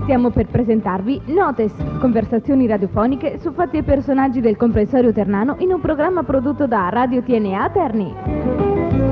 Stiamo per presentarvi Notes, conversazioni radiofoniche su fatti e personaggi del comprensorio ternano in un programma prodotto da Radio TNA Terni.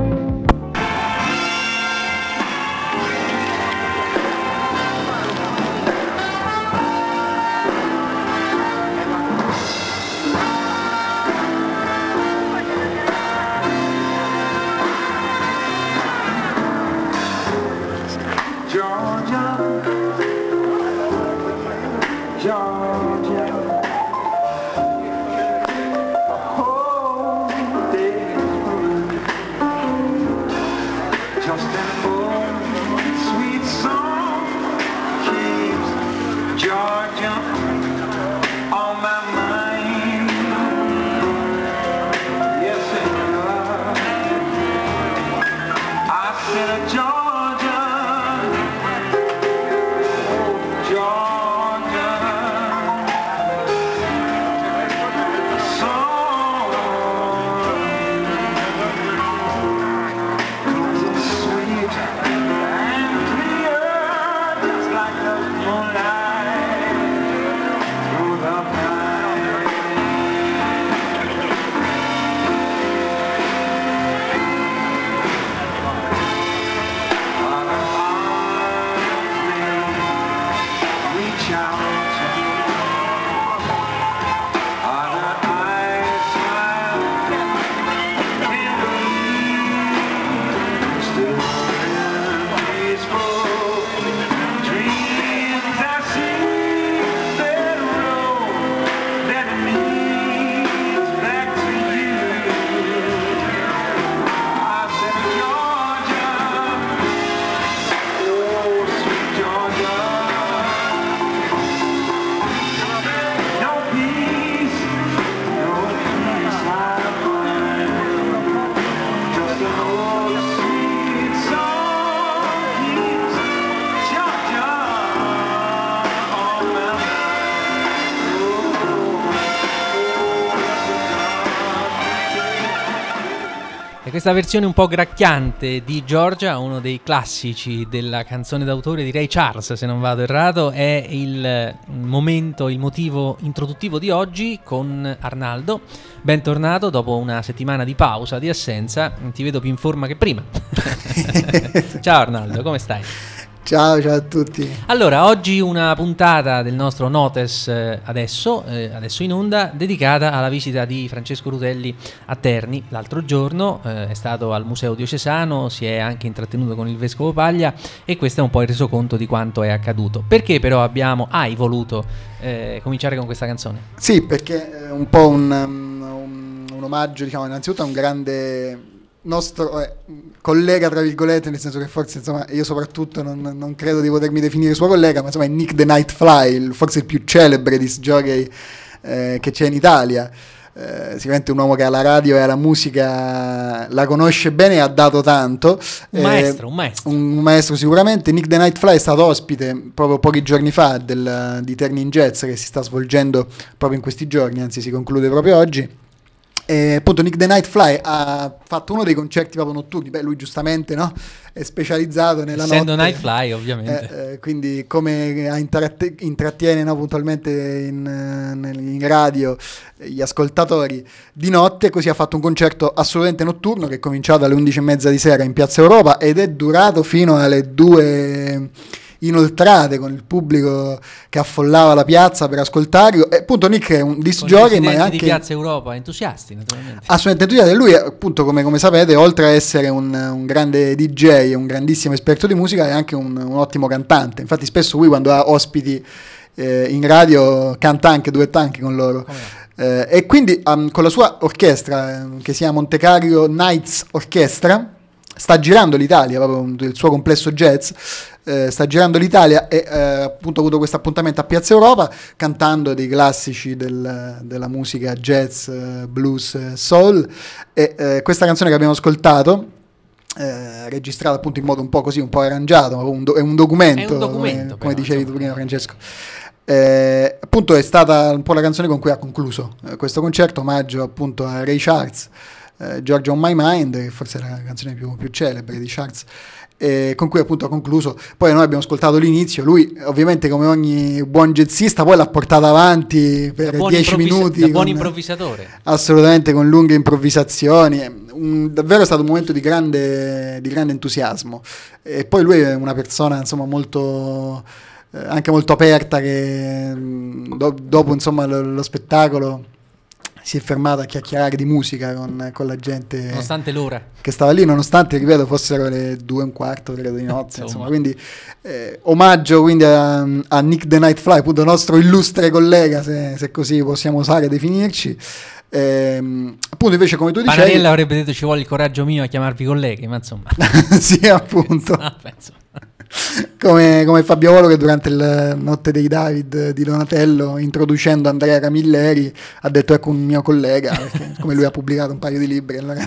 Questa versione un po' gracchiante di Georgia, uno dei classici della canzone d'autore di Ray Charles, se non vado errato, è il momento, il motivo introduttivo di oggi con Arnaldo. Bentornato dopo una settimana di pausa, di assenza, ti vedo più in forma che prima. Ciao Arnaldo, come stai? Ciao a tutti. Allora, oggi una puntata del nostro Notes adesso in onda, dedicata alla visita di Francesco Rutelli a Terni. L'altro giorno è stato al Museo Diocesano, si è anche intrattenuto con il Vescovo Paglia e questo è un po' il resoconto di quanto è accaduto. Perché però hai voluto cominciare con questa canzone? Sì, perché è un po' un omaggio, diciamo, innanzitutto a un grande nostro collega, tra virgolette, nel senso che forse, insomma, io soprattutto non credo di potermi definire suo collega, ma insomma è Nick the Nightfly, forse il più celebre disc jockey che c'è in Italia. Sicuramente un uomo che alla radio e alla musica la conosce bene e ha dato tanto. Un maestro sicuramente. Nick the Nightfly è stato ospite proprio pochi giorni fa di Terni in Jazz, che si sta svolgendo proprio in questi giorni, anzi si conclude proprio oggi. Appunto Nick the Nightfly ha fatto uno dei concerti proprio notturni. Lui giustamente, no, è specializzato nella essendo notte, Nightfly ovviamente, quindi come intrattiene, no, puntualmente in radio gli ascoltatori di notte, così ha fatto un concerto assolutamente notturno che è cominciato alle 11:30 di sera in Piazza Europa ed è durato fino alle 2 inoltrate, con il pubblico che affollava la piazza per ascoltarlo. E appunto Nick è un disc jockey, ma è anche di Piazza Europa, entusiasti naturalmente. Assolutamente entusiasti. Lui appunto, come sapete, oltre a essere un grande DJ e un grandissimo esperto di musica, è anche un ottimo cantante. Infatti spesso lui, quando ha ospiti in radio, canta anche, duetta anche con loro. E quindi con la sua orchestra che si chiama Monte Carlo Nights Orchestra sta girando l'Italia, proprio il suo complesso jazz, sta girando l'Italia e appunto ha avuto questo appuntamento a Piazza Europa cantando dei classici della musica jazz, blues, soul, e questa canzone che abbiamo ascoltato, registrata appunto in modo un po' così, un po' arrangiato, è un documento, come dicevi tu prima, Francesco. Appunto è stata un po' la canzone con cui ha concluso questo concerto, omaggio appunto a Ray Charles, Georgia on My Mind, che forse è la canzone più celebre di Charles, con cui appunto ha concluso. Poi noi abbiamo ascoltato l'inizio, lui ovviamente come ogni buon jazzista poi l'ha portata avanti per 10 minuti, da buon improvvisatore, assolutamente, con lunghe improvvisazioni. Davvero è stato un momento di grande entusiasmo, e poi lui è una persona insomma molto anche molto aperta, che dopo insomma lo spettacolo si è fermata a chiacchierare di musica con la gente, nonostante l'ora che stava lì, nonostante, ripeto, fossero le 2:15 credo di notte, insomma. Quindi omaggio quindi a Nick the Nightfly, appunto nostro illustre collega, se così possiamo osare definirci. Appunto invece, come tu dicevi, Panarella avrebbe detto ci vuole il coraggio mio a chiamarvi colleghi, ma insomma sì, appunto. Come Fabio Volo, che durante la notte dei David di Donatello, introducendo Andrea Camilleri, ha detto ecco un mio collega, perché come lui ha pubblicato un paio di libri, allora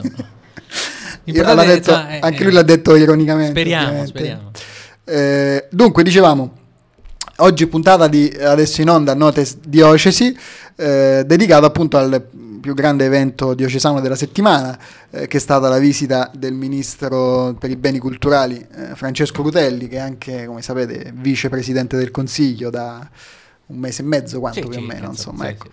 anche lui l'ha detto ironicamente. Speriamo. Dunque dicevamo, oggi puntata di Adesso in Onda Notes Diocesi, dedicato appunto al più grande evento diocesano della settimana, che è stata la visita del ministro per i beni culturali Francesco Rutelli, che è anche, come sapete, vicepresidente del Consiglio da un mese e mezzo, quanto più o meno, insomma, ecco.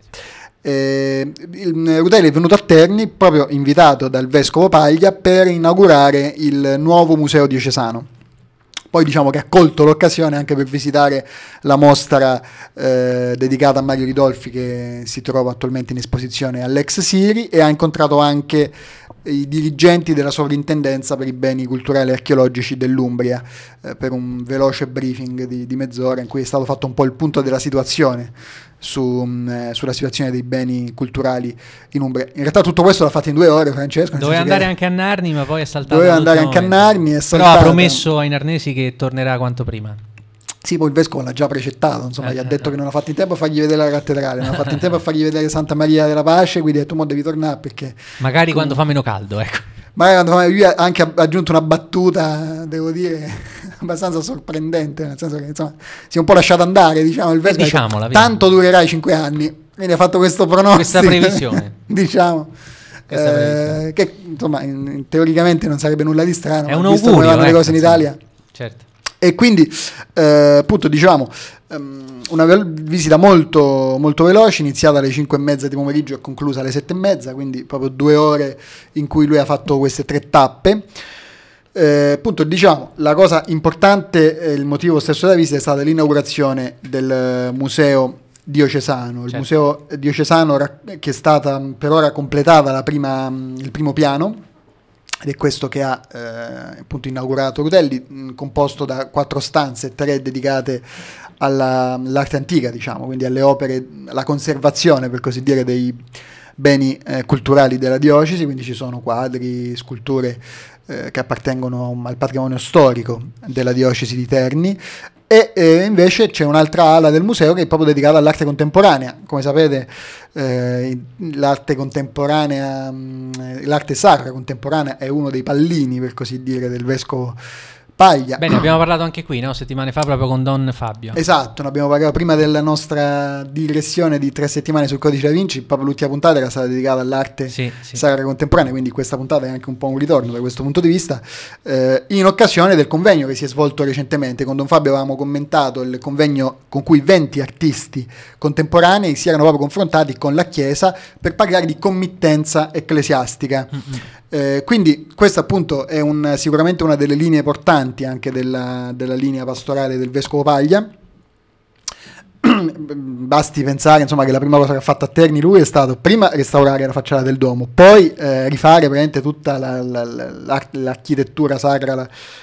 Rutelli è venuto a Terni proprio invitato dal vescovo Paglia per inaugurare il nuovo museo diocesano. Poi diciamo che ha colto l'occasione anche per visitare la mostra dedicata a Mario Ridolfi, che si trova attualmente in esposizione all'Ex Siri, e ha incontrato anche i dirigenti della sovrintendenza per i beni culturali e archeologici dell'Umbria, per un veloce briefing di mezz'ora in cui è stato fatto un po' il punto della situazione sulla situazione dei beni culturali in Umbria. In realtà tutto questo l'ha fatto in 2 ore Francesco. Doveva andare anche a Narni, ma poi è saltato. Doveva andare anche a Narni, però ha promesso ai narnesi che tornerà quanto prima. Sì, poi il vescovo l'ha già precettato, insomma, gli ha detto che non ha fatto in tempo a fargli vedere la cattedrale, non ha fatto in tempo a fargli vedere Santa Maria della Pace, quindi ha detto mo devi tornare, perché magari quando fa meno caldo, ecco. Magari quando lui ha anche aggiunto una battuta, devo dire, abbastanza sorprendente, nel senso che insomma si è un po' lasciato andare, diciamo, il vescovo, tanto durerai 5 anni, quindi ha fatto questo pronostico, questa previsione, diciamo. Che insomma teoricamente non sarebbe nulla di strano, è un visto augurio, come vanno le cose in Italia, certo. E quindi appunto diciamo una visita molto, molto veloce, iniziata alle 5:30 di pomeriggio e conclusa alle 7:30, quindi proprio 2 ore in cui lui ha fatto queste 3 tappe. Appunto diciamo la cosa importante, il motivo stesso della visita è stata l'inaugurazione del museo diocesano, il museo diocesano che è stata per ora completata il primo piano, ed è questo che ha appunto inaugurato Rutelli, composto da 4 stanze, 3 dedicate all'arte antica, diciamo, quindi alle opere, alla conservazione, per così dire, dei beni culturali della diocesi, quindi ci sono quadri, sculture che appartengono al patrimonio storico della diocesi di Terni, e invece c'è un'altra ala del museo che è proprio dedicata all'arte contemporanea. Come sapete l'arte contemporanea, l'arte sacra contemporanea è uno dei pallini, per così dire, del vescovo Paglia. Bene, abbiamo parlato anche qui, no? Settimane fa, proprio con Don Fabio. Esatto, ne abbiamo parlato prima della nostra digressione di 3 settimane sul Codice da Vinci. Proprio l'ultima puntata era stata dedicata all'arte sacra contemporanea, quindi questa puntata è anche un po' un ritorno da questo punto di vista, in occasione del convegno che si è svolto recentemente. Con Don Fabio avevamo commentato il convegno con cui 20 artisti contemporanei si erano proprio confrontati con la Chiesa per parlare di committenza ecclesiastica. Quindi questa appunto è sicuramente una delle linee portanti anche della linea pastorale del vescovo Paglia. Basti pensare insomma che la prima cosa che ha fatto a Terni lui è stato prima restaurare la facciata del Duomo, poi rifare praticamente tutta l'architettura sacra,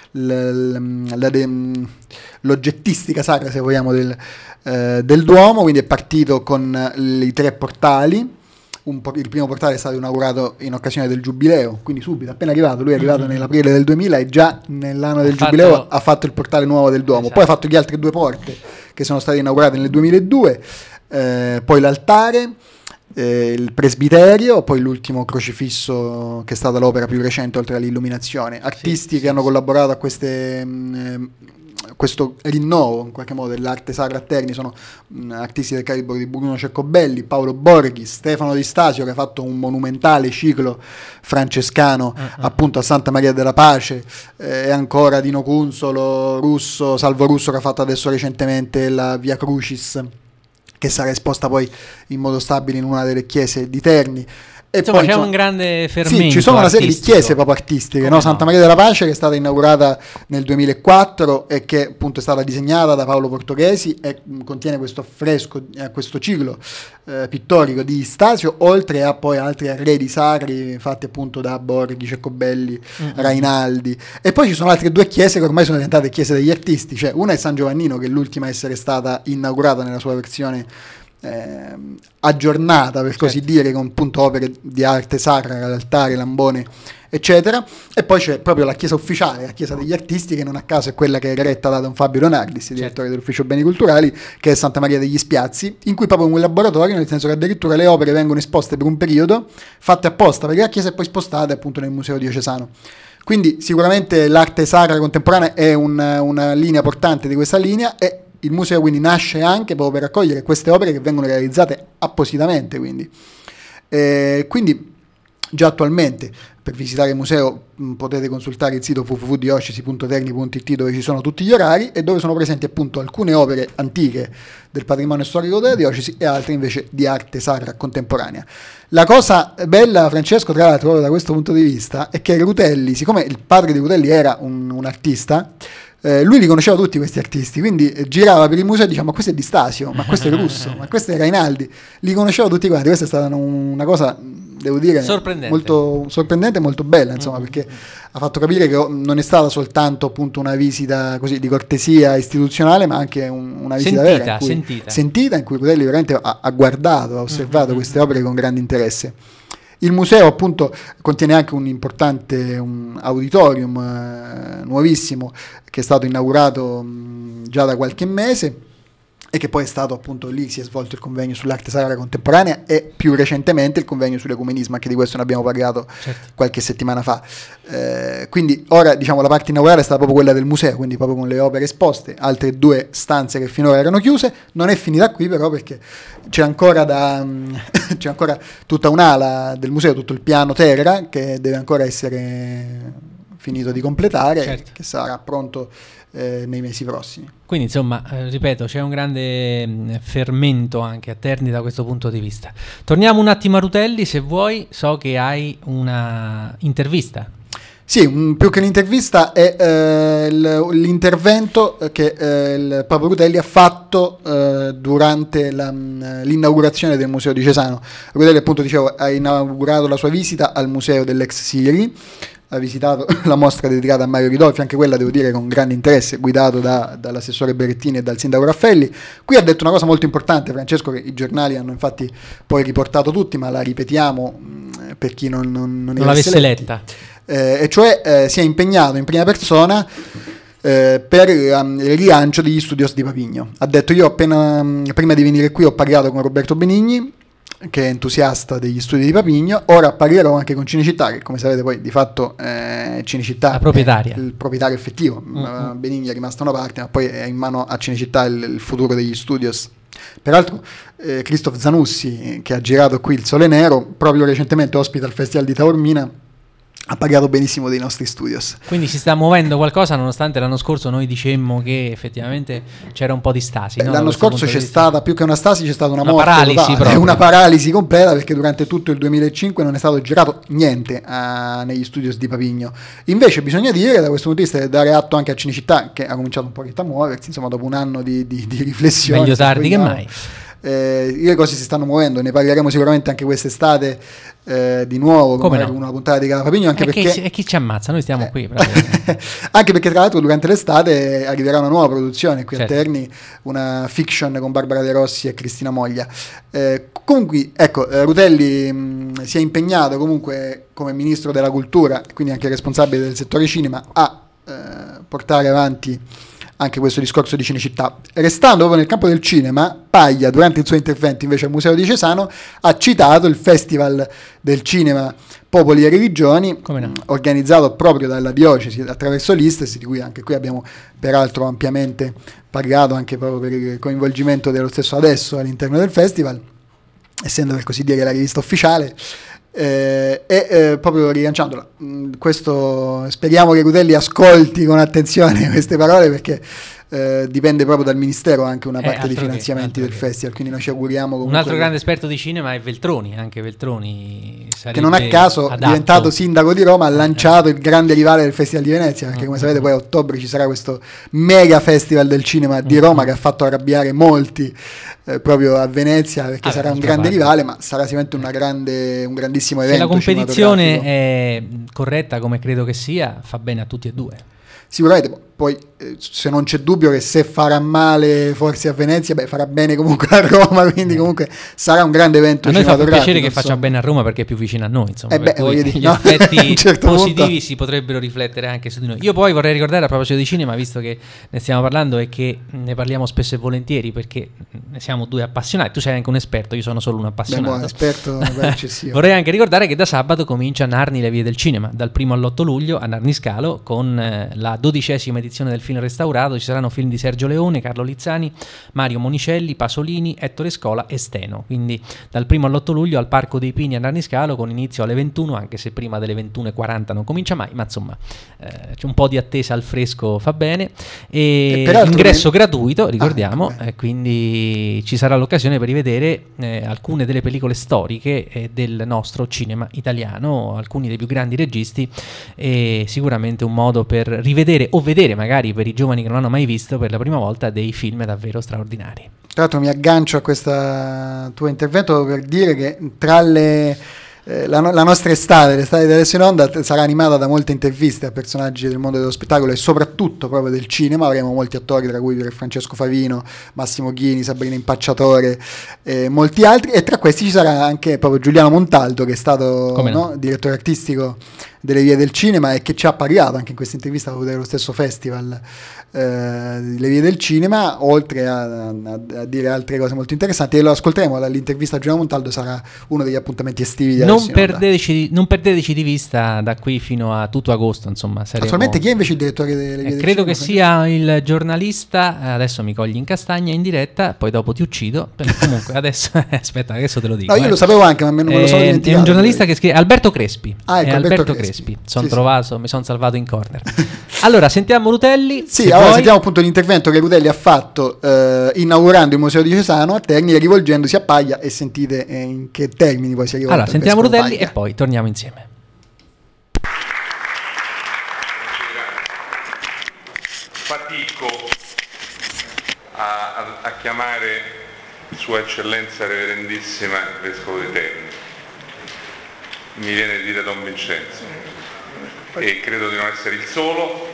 l'oggettistica sacra, se vogliamo, del Duomo. Quindi è partito con i 3 portali. Il primo portale è stato inaugurato in occasione del Giubileo, quindi subito, appena arrivato, lui è arrivato nell'aprile del 2000 e già nell'anno del Giubileo ha fatto il portale nuovo del Duomo. Esatto. Poi ha fatto gli altri 2 porte che sono state inaugurate nel 2002, poi l'altare, il presbiterio, poi l'ultimo crocifisso, che è stata l'opera più recente oltre all'illuminazione. Artisti che hanno collaborato a questo rinnovo in qualche modo dell'arte sacra a Terni sono artisti del calibro di Bruno Ceccobelli, Paolo Borghi, Stefano Di Stasio, che ha fatto un monumentale ciclo francescano appunto a Santa Maria della Pace, e ancora Dino Cunzolo, Russo, Salvo Russo, che ha fatto adesso recentemente la Via Crucis, che sarà esposta poi in modo stabile in una delle chiese di Terni. E insomma, poi, c'è un grande fermento. Sì, ci sono una serie di artistico. chiese proprio artistiche, no? Santa Maria della Pace, che è stata inaugurata nel 2004 e che appunto è stata disegnata da Paolo Portoghesi e contiene questo affresco, questo ciclo pittorico di Stasio, oltre a poi altri arredi sacri fatti appunto da Borghi, Ceccobelli, Rainaldi. E poi ci sono altre due chiese che ormai sono diventate chiese degli artisti, cioè una è San Giovannino, che è l'ultima a essere stata inaugurata nella sua versione aggiornata, per così dire, con appunto opere di arte sacra, l'altare, l'ambone, eccetera. E poi c'è proprio la chiesa ufficiale, la chiesa degli artisti, che non a caso è quella che è retta da Don Fabio Leonardis, direttore dell'ufficio beni culturali, che è Santa Maria degli Spiazzi, in cui proprio un laboratorio, nel senso che addirittura le opere vengono esposte per un periodo, fatte apposta perché la chiesa, e poi spostate appunto nel museo diocesano. Quindi sicuramente l'arte sacra contemporanea è una linea portante di questa linea, e il museo quindi nasce anche proprio per raccogliere queste opere che vengono realizzate appositamente, quindi già attualmente per visitare il museo potete consultare il sito www.diocesi.terni.it, dove ci sono tutti gli orari e dove sono presenti appunto alcune opere antiche del patrimonio storico della diocesi e altre invece di arte sacra contemporanea. La cosa bella, Francesco, tra l'altro, proprio da questo punto di vista, è che Rutelli, siccome il padre di Rutelli era un artista, lui li conosceva tutti questi artisti, quindi girava per il museo e diceva: ma questo è Di Stasio, ma questo è Russo, ma questo è Rainaldi. Li conosceva tutti quanti. Questa è stata una cosa, devo dire, molto sorprendente e molto bella, insomma, perché ha fatto capire che non è stata soltanto appunto una visita così di cortesia istituzionale, ma anche una visita vera, sentita, in cui Rutelli veramente ha guardato, ha osservato queste opere con grande interesse. Il museo appunto contiene anche un importante auditorium nuovissimo, che è stato inaugurato già da qualche mese, e che poi è stato appunto lì, si è svolto il convegno sull'arte sacra contemporanea e più recentemente il convegno sull'ecumenismo, anche di questo ne abbiamo parlato qualche settimana fa. Quindi ora, diciamo, la parte inaugurale è stata proprio quella del museo, quindi proprio con le opere esposte, altre due stanze che finora erano chiuse. Non è finita qui però, perché c'è ancora tutta un'ala del museo, tutto il piano terra, che deve ancora essere finito di completare, che sarà pronto nei mesi prossimi. Quindi insomma, ripeto, c'è un grande fermento anche a Terni da questo punto di vista. Torniamo un attimo a Rutelli, se vuoi. So che hai una intervista. Sì, più che l'intervista è l'intervento che il Papa Rutelli ha fatto durante l'inaugurazione del Museo Diocesano. Rutelli, appunto, dicevo, ha inaugurato la sua visita al Museo dell'Ex Siri, ha visitato la mostra dedicata a Mario Ridolfi, anche quella devo dire con grande interesse, guidato dall'assessore Berettini e dal sindaco Raffelli. Qui ha detto una cosa molto importante, Francesco, che i giornali hanno infatti poi riportato tutti, ma la ripetiamo per chi non l'avesse letta. E cioè si è impegnato in prima persona per il rilancio degli studios di Papigno. Ha detto: io prima di venire qui ho parlato con Roberto Benigni, che è entusiasta degli studi di Papigno. Ora parlerò anche con Cinecittà, che come sapete poi di fatto Cinecittà la proprietaria, è il proprietario effettivo. Benigni è rimasto una parte, ma poi è in mano a Cinecittà il futuro degli studios. Peraltro Christoph Zanussi, che ha girato qui Il Sole Nero, proprio recentemente ospita al Festival di Taormina, ha pagato benissimo dei nostri studios. Quindi si sta muovendo qualcosa, nonostante l'anno scorso noi dicemmo che effettivamente c'era un po' di stasi. No? L'anno scorso c'è stata, più che una stasi, c'è stata una morte paralisi totale, una paralisi completa, perché durante tutto il 2005 non è stato girato niente negli studios di Papigno. Invece bisogna dire, da questo punto di vista, dare atto anche a Cinecittà, che ha cominciato un po' a muoversi, insomma, dopo un anno di riflessione. Meglio tardi che mai. Le cose si stanno muovendo, ne parleremo sicuramente anche quest'estate di nuovo, come una puntata di Cala Papigno, anche perché chi ci ammazza, noi stiamo qui anche perché tra l'altro durante l'estate arriverà una nuova produzione qui a Terni, una fiction con Barbara De Rossi e Cristina Moglia. Comunque ecco, Rutelli si è impegnato comunque come ministro della cultura, quindi anche responsabile del settore cinema, a portare avanti anche questo discorso di Cinecittà. Restando proprio nel campo del cinema, Paglia, durante il suo intervento invece al Museo Diocesano, ha citato il Festival del Cinema Popoli e Religioni, Come no? organizzato proprio dalla diocesi attraverso l'ISTES, di cui anche qui abbiamo peraltro ampiamente parlato, anche proprio per il coinvolgimento dello stesso Adesso all'interno del festival, essendo per così dire la rivista ufficiale. Proprio rilanciandola, questo, speriamo che Rutelli ascolti con attenzione queste parole, perché dipende proprio dal Ministero anche una parte dei finanziamenti del festival, quindi noi ci auguriamo un altro grande esperto di cinema è Veltroni, anche Veltroni che non a caso adatto. Diventato sindaco di Roma, ha lanciato il grande rivale del Festival di Venezia, perché come sapete poi a ottobre ci sarà questo mega festival del cinema di Roma che ha fatto arrabbiare molti proprio a Venezia, perché sarà un grande rivale, ma sarà sicuramente un grandissimo evento. Se la competizione è corretta, come credo che sia, fa bene a tutti e due. Sicuramente, poi se non c'è dubbio che se farà male forse a Venezia, farà bene comunque a Roma, quindi comunque sarà un grande evento. A noi fa più cinematografico, piacere che faccia bene a Roma, perché è più vicino a noi, insomma, per cui dire, gli no? effetti certo positivi punto si potrebbero riflettere anche su di noi. Io poi vorrei ricordare, a proposito di cinema, visto che ne stiamo parlando e che ne parliamo spesso e volentieri, perché ne siamo due appassionati, tu sei anche un esperto, io sono solo un appassionato. Esperto eccessivo. Vorrei anche ricordare che da sabato comincia Narni le vie del cinema, dal 1 all'8 luglio a Narni Scalo, con la 12ª edizione del film restaurato. Ci saranno film di Sergio Leone, Carlo Lizzani, Mario Monicelli, Pasolini, Ettore Scola e Steno. Quindi dal 1 all'8 luglio al Parco dei Pini a Narni Scalo, con inizio alle 21, anche se prima delle 21:40 non comincia mai, ma insomma c'è un po' di attesa al fresco, fa bene. E ingresso gratuito, ricordiamo, quindi ci sarà l'occasione per rivedere alcune delle pellicole storiche del nostro cinema italiano, alcuni dei più grandi registi, e sicuramente un modo per rivedere o vedere magari per i giovani che non hanno mai visto per la prima volta dei film davvero straordinari. Tra l'altro mi aggancio a questo tuo intervento per dire che tra la nostra l'estate di Adesso in Onda sarà animata da molte interviste a personaggi del mondo dello spettacolo e soprattutto proprio del cinema. Avremo molti attori, tra cui Francesco Favino, Massimo Ghini, Sabrina Impacciatore, molti altri, e tra questi ci sarà anche proprio Giuliano Montaldo, che è stato direttore artistico delle Vie del Cinema e che ci ha parlato anche in questa intervista dello stesso festival Le Vie del Cinema, oltre a dire altre cose molto interessanti, e lo ascolteremo. L'intervista a Giuliano Montaldo sarà uno degli appuntamenti estivi di non perdeteci di vista da qui fino a tutto agosto, insomma. Attualmente chi è invece il direttore delle Vie del Cinema? Credo che sia il giornalista, adesso mi cogli in castagna in diretta, poi dopo ti uccido. Comunque adesso aspetta, adesso te lo dico. No, io lo sapevo anche, ma non me lo sono dimenticato. È un giornalista che scrive Alberto Crespi. Alberto Crespi. Mi sono salvato in corner. Allora, sentiamo Rutelli. Sentiamo appunto l'intervento che Rutelli ha fatto inaugurando il Museo Diocesano a Terni, rivolgendosi a Paglia, e sentite in che termini poi si è rivolto. Allora, sentiamo Rutelli Paglia. E poi torniamo insieme. Fatico a chiamare Sua Eccellenza Reverendissima Vescovo di Terni. Mi viene di dire Don Vincenzo, e credo di non essere il solo,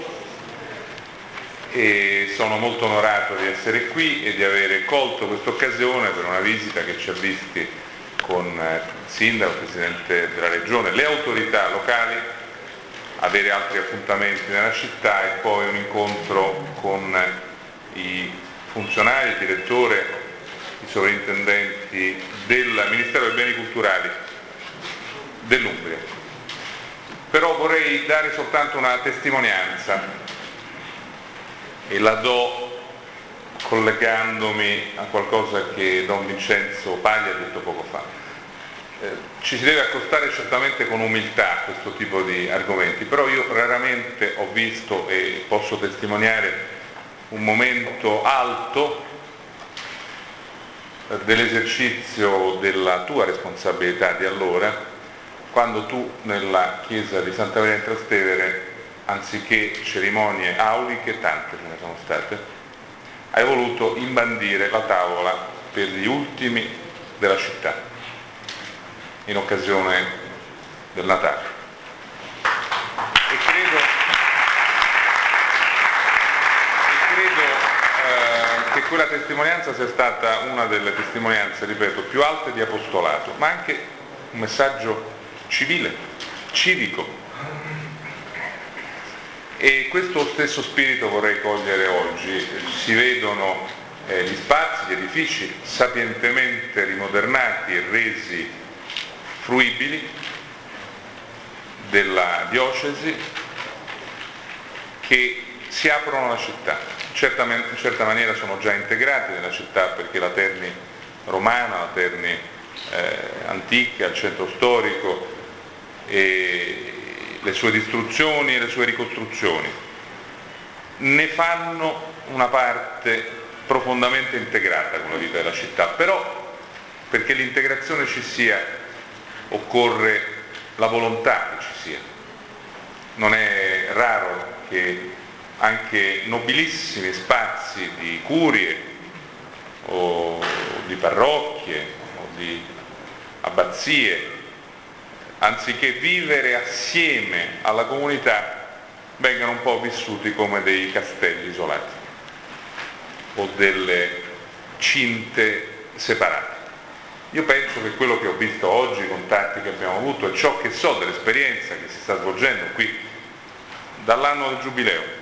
e sono molto onorato di essere qui e di avere colto questa occasione per una visita che ci ha visti con il sindaco, il presidente della regione, le autorità locali, avere altri appuntamenti nella città e poi un incontro con i funzionari, il direttore, i sovrintendenti del Ministero dei Beni Culturali dell'Umbria. Però vorrei dare soltanto una testimonianza, e la do collegandomi a qualcosa che Don Vincenzo Paglia ha detto poco fa. Ci si deve accostare certamente con umiltà a questo tipo di argomenti, però io raramente ho visto e posso testimoniare un momento alto dell'esercizio della tua responsabilità di allora, quando tu nella chiesa di Santa Maria in Trastevere, anziché cerimonie auliche, tante ce ne sono state, hai voluto imbandire la tavola per gli ultimi della città in occasione del Natale. E credo che quella testimonianza sia stata una delle testimonianze, ripeto, più alte di apostolato, ma anche un messaggio civile, civico. E questo stesso spirito vorrei cogliere oggi. Si vedono gli spazi, gli edifici sapientemente rimodernati e resi fruibili, della diocesi che si aprono alla città. In certa maniera sono già integrati nella città, perché la Terni romana, la Terni antica, il centro storico e le sue distruzioni e le sue ricostruzioni ne fanno una parte profondamente integrata con la vita della città. Però perché l'integrazione ci sia occorre la volontà che ci sia. Non è raro che anche nobilissimi spazi di curie o di parrocchie o di abbazie, anziché vivere assieme alla comunità, vengano un po' vissuti come dei castelli isolati o delle cinte separate. Io penso che quello che ho visto oggi, i contatti che abbiamo avuto e ciò che so dell'esperienza che si sta svolgendo qui dall'anno del Giubileo,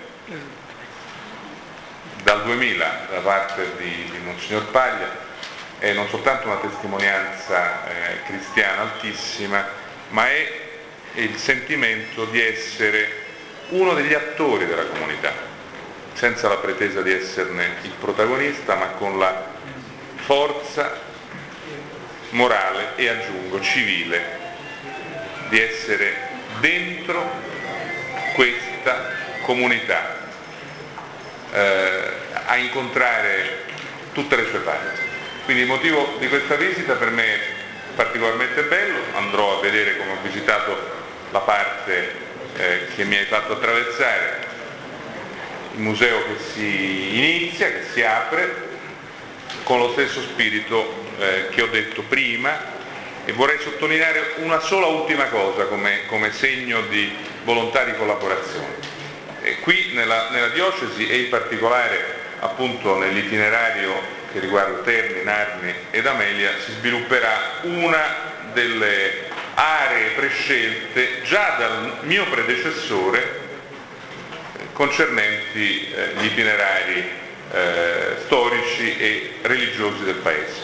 dal 2000, da parte di Monsignor Paglia, è non soltanto una testimonianza cristiana altissima, ma è il sentimento di essere uno degli attori della comunità, senza la pretesa di esserne il protagonista, ma con la forza morale e, aggiungo, civile, di essere dentro questa comunità, a incontrare tutte le sue parti. Quindi il motivo di questa visita per me è particolarmente bello. Andrò a vedere, come ho visitato la parte che mi hai fatto attraversare, il museo che si inizia, che si apre con lo stesso spirito che ho detto prima, e vorrei sottolineare una sola ultima cosa come segno di volontà di collaborazione. Qui nella diocesi, e in particolare appunto nell'itinerario che riguarda Terni, Narni ed Amelia, si svilupperà una delle aree prescelte già dal mio predecessore concernenti gli itinerari storici e religiosi del Paese.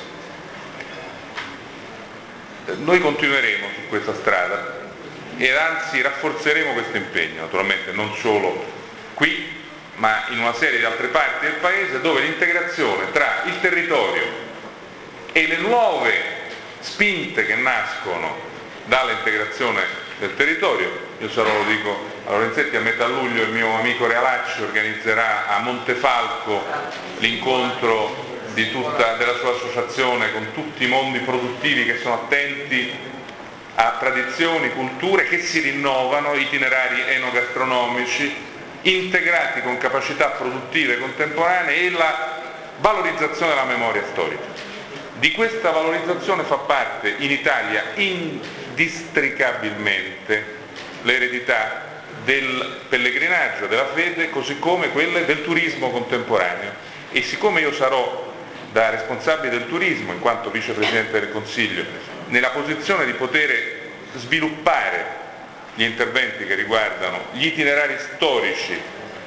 Noi continueremo su questa strada e anzi rafforzeremo questo impegno, naturalmente non solo qui, ma in una serie di altre parti del Paese, dove l'integrazione tra il territorio e le nuove spinte che nascono dall'integrazione del territorio, io sarò, lo dico a Lorenzetti, a metà luglio il mio amico Realacci organizzerà a Montefalco l'incontro della sua associazione con tutti i mondi produttivi che sono attenti a tradizioni, culture che si rinnovano, itinerari enogastronomici integrati con capacità produttive contemporanee e la valorizzazione della memoria storica. Di questa valorizzazione fa parte in Italia indistricabilmente l'eredità del pellegrinaggio, della fede, così come quelle del turismo contemporaneo. E siccome io sarò, da responsabile del turismo, in quanto vicepresidente del Consiglio, nella posizione di poter sviluppare gli interventi che riguardano gli itinerari storici,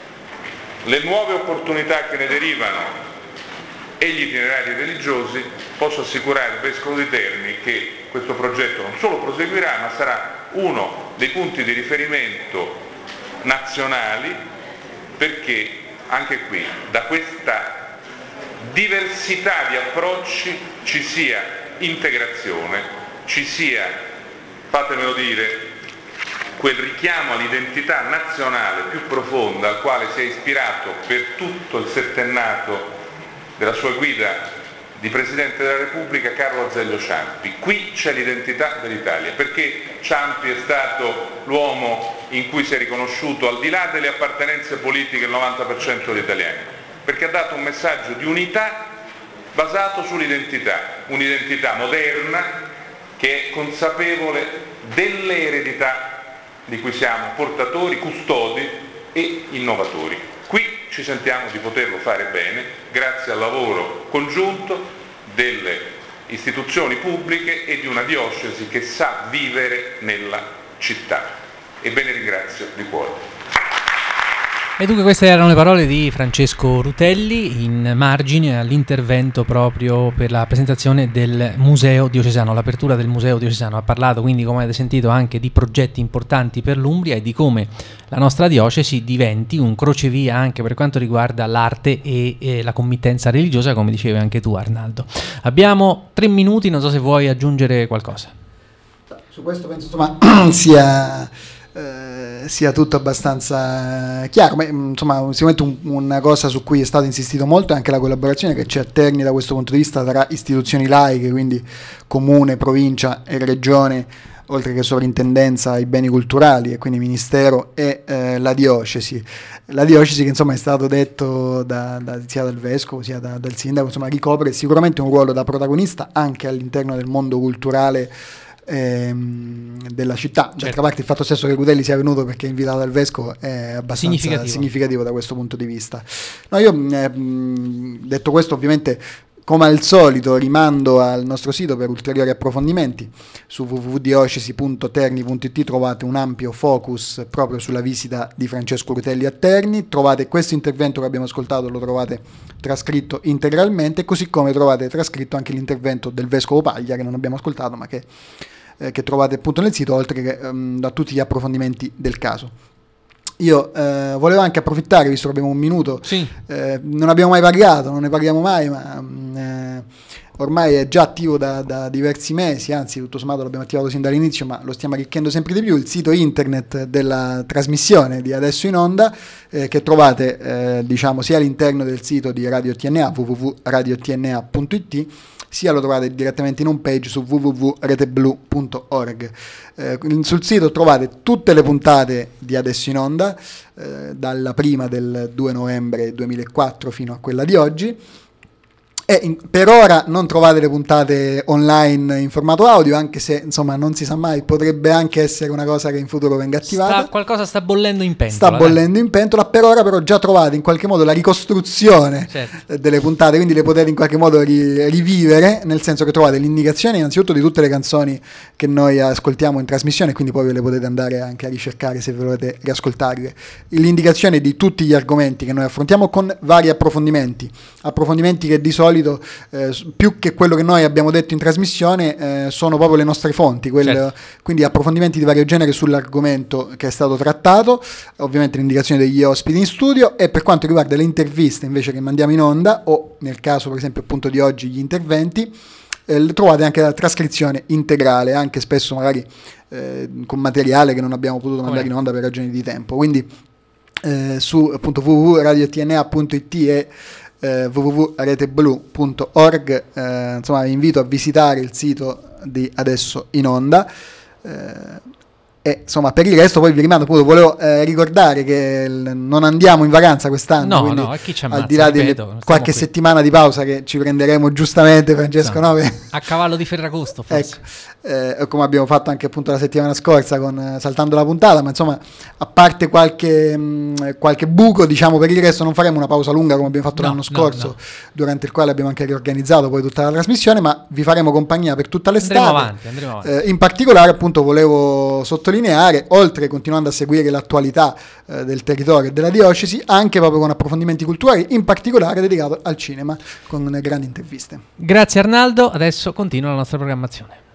le nuove opportunità che ne derivano e gli itinerari religiosi, posso assicurare il Vescovo di Terni che questo progetto non solo proseguirà, ma sarà uno dei punti di riferimento nazionali, perché anche qui da questa diversità di approcci ci sia integrazione, ci sia, fatemelo dire, quel richiamo all'identità nazionale più profonda al quale si è ispirato per tutto il settennato della sua guida di Presidente della Repubblica Carlo Azeglio Ciampi. Qui c'è l'identità dell'Italia, perché Ciampi è stato l'uomo in cui si è riconosciuto, al di là delle appartenenze politiche, il 90% degli italiani, perché ha dato un messaggio di unità basato sull'identità, un'identità moderna che è consapevole delle eredità di cui siamo portatori, custodi e innovatori. Qui ci sentiamo di poterlo fare bene grazie al lavoro congiunto delle istituzioni pubbliche e di una diocesi che sa vivere nella città. E ve ne ringrazio di cuore. E dunque queste erano le parole di Francesco Rutelli in margine all'intervento proprio per la presentazione del Museo Diocesano, l'apertura del Museo Diocesano. Ha parlato quindi, come avete sentito, anche di progetti importanti per l'Umbria e di come la nostra diocesi diventi un crocevia anche per quanto riguarda l'arte e la committenza religiosa, come dicevi anche tu, Arnaldo. Abbiamo 3 minuti, non so se vuoi aggiungere qualcosa. Su questo penso insomma sia tutto abbastanza chiaro. Ma, insomma, sicuramente una cosa su cui è stato insistito molto è anche la collaborazione che c'è a Terni da questo punto di vista tra istituzioni laiche, quindi comune, provincia e regione, oltre che sovrintendenza ai beni culturali e quindi ministero e la diocesi. La diocesi che insomma è stato detto sia dal vescovo sia dal sindaco, insomma ricopre sicuramente un ruolo da protagonista anche all'interno del mondo culturale della città. D'altra parte il fatto stesso che Rutelli sia venuto perché è invitato dal vescovo è abbastanza significativo da questo punto di vista. No, io detto questo, ovviamente come al solito rimando al nostro sito per ulteriori approfondimenti. Su www.diocesi.terni.it trovate un ampio focus proprio sulla visita di Francesco Rutelli a Terni. Trovate questo intervento che abbiamo ascoltato, lo trovate trascritto integralmente, così come trovate trascritto anche l'intervento del vescovo Paglia che non abbiamo ascoltato ma che trovate appunto nel sito, oltre che da tutti gli approfondimenti del caso. Io volevo anche approfittare, visto che abbiamo un minuto, sì. Non abbiamo mai pagato, non ne paghiamo mai, ma ormai è già attivo da diversi mesi, anzi tutto sommato l'abbiamo attivato sin dall'inizio, ma lo stiamo arricchendo sempre di più, il sito internet della trasmissione di Adesso in Onda, che trovate diciamo sia all'interno del sito di Radio TNA, www.radiotna.it, sia lo trovate direttamente in home page su www.reteblu.org. Sul sito trovate tutte le puntate di Adesso in Onda, dalla prima del 2 novembre 2004 fino a quella di oggi. Per ora non trovate le puntate online in formato audio, anche se insomma non si sa mai, potrebbe anche essere una cosa che in futuro venga attivata. Qualcosa sta bollendo in pentola. In pentola, per ora però già trovate in qualche modo la ricostruzione delle puntate, quindi le potete in qualche modo rivivere, nel senso che trovate l'indicazione innanzitutto di tutte le canzoni che noi ascoltiamo in trasmissione, quindi poi ve le potete andare anche a ricercare se volete riascoltarle. L'indicazione di tutti gli argomenti che noi affrontiamo con vari approfondimenti che di solito più che quello che noi abbiamo detto in trasmissione sono proprio le nostre fonti, quindi approfondimenti di vario genere sull'argomento che è stato trattato, ovviamente l'indicazione degli ospiti in studio, e per quanto riguarda le interviste invece che mandiamo in onda, o nel caso per esempio appunto di oggi gli interventi, trovate anche la trascrizione integrale, anche spesso magari con materiale che non abbiamo potuto mandare in onda per ragioni di tempo, quindi su appunto www.radiotna.it e www.reteblu.org, insomma vi invito a visitare il sito di Adesso in Onda, e insomma per il resto poi vi rimando, appunto volevo ricordare che non andiamo in vacanza quest'anno, quindi chi ci ammazza, al di là di qualche settimana di pausa che ci prenderemo giustamente, Francesco, a cavallo di Ferragosto forse. Come abbiamo fatto anche appunto la settimana scorsa con saltando la puntata, ma insomma a parte qualche buco, diciamo, per il resto non faremo una pausa lunga come abbiamo fatto l'anno scorso, durante il quale abbiamo anche riorganizzato poi tutta la trasmissione, ma vi faremo compagnia per tutta l'estate. Andremo avanti. In particolare appunto volevo sottolineare, oltre continuando a seguire l'attualità del territorio e della diocesi, anche proprio con approfondimenti culturali, in particolare dedicato al cinema, con grandi interviste. Grazie Arnaldo, adesso continua la nostra programmazione.